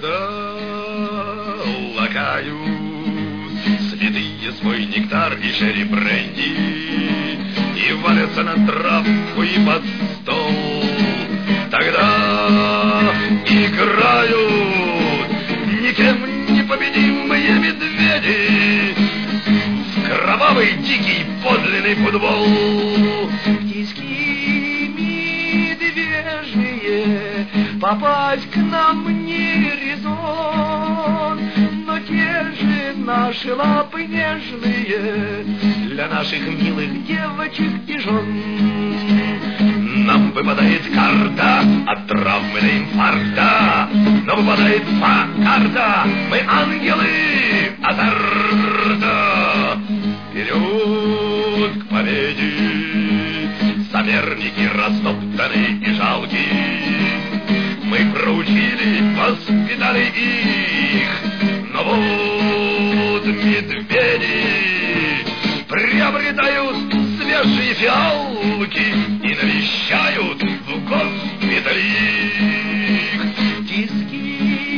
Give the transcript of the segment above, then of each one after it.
Когда лакают цветы свой нектар и шерри бренди и валятся на травку и под стол, тогда играют никем не победимые медведи в кровавый дикий подлинный футбол. Птички медвежьи, попасть к нам не резон, но те же наши лапы нежные для наших милых девочек и жен. Нам выпадает карта от травмы до инфаркта, но выпадает карта, мы ангелы азарта. Вперед к победе, соперники растоптаны и жалки. Мы проучили, воспитали их, но вот медведи приобретают свежие фиалки и навещают в госпитале их. Тиски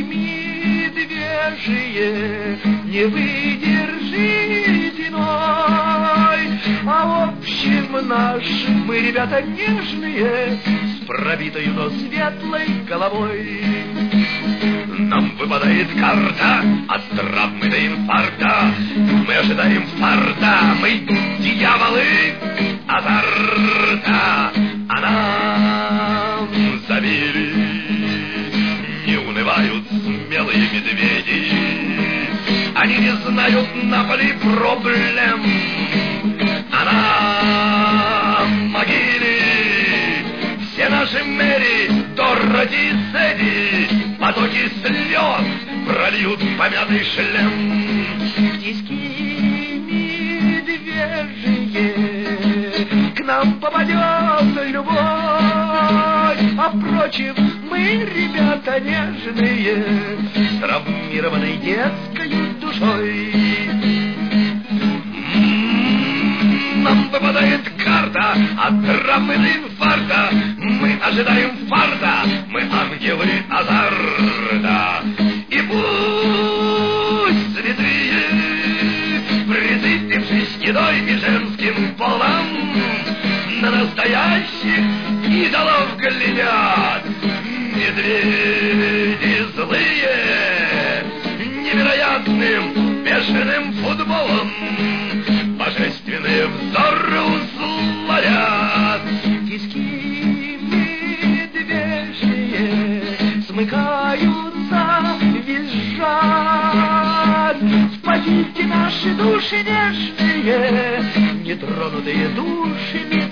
медвежьи, не выдержи зимой, а в общем наш мы ребята нежные, с пробитой, но светлой головой. Нам выпадает карта от травмы до инфаркта, мы ожидаем фарта, мы дьяволы азарта, а нам забили. Не унывают смелые медведи, они не знают на поле проблем, а на могиле все наши мэри, Дороти, Сэдди, потоки слез прольют помятый шлем. Птички медвежьи, к нам попадет любовь, а впрочем, мы ребята нежные, с травмированной детской душой. Нам выпадает карта от травмы до инфаркта, мы ожидаем фарта, мы ангелы азарта. И пусть святые, присытившись едой и женским полом, на настоящих идолов глядят. Медведи злые, невероятным бешеным футболом божественные взоры условят. Тиски медвежьи смыкаются, визжат. Спасите наши души нежные, нетронутые души